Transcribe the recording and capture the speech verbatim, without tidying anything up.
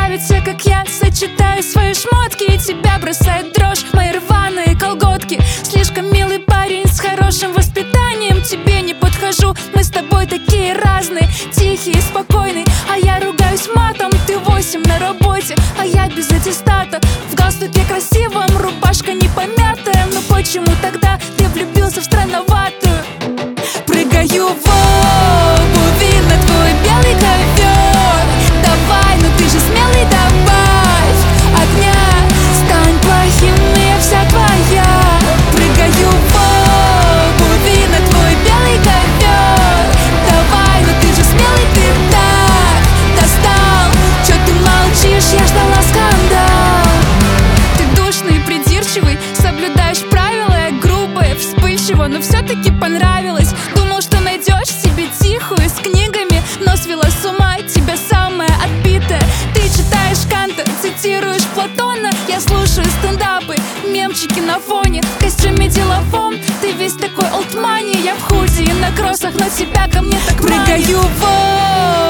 нравится, как я сочетаю свои шмотки, и тебя бросает дрожь мои рваные колготки. Слишком милый парень с хорошим воспитанием, тебе не подхожу. Мы с тобой такие разные, тихий и спокойный. А я ругаюсь матом, ты восемь на работе, а я без аттестата. В галстуке красивом, рубашка не помятая. Но почему тогда ты влюбился в странноватую? Прыгаю в обуви на твой белый ковер. Давай, ну ты же смелый, добавь огня. Стань плохим, и я вся твоя. Прыгаю в обуви на твой белый ковер. Давай, ну ты же смелый, ты так достал. Чё ты молчишь, я ждала скандал. Ты душный и придирчивый, соблюдаешь правила. Я грубая, вспыльчива, но все-таки понравилось. Думал, что найдешь себе тихую с книгами, но свела с ума тебя самая отбитая. Ты читаешь Канта, цитируешь Платона. Я слушаю стендапы, мемчики на фоне. В костюме деловом, ты весь такой олдмани. Я в худи и на кроссах, но тебя ко мне так манит. Прыгаю в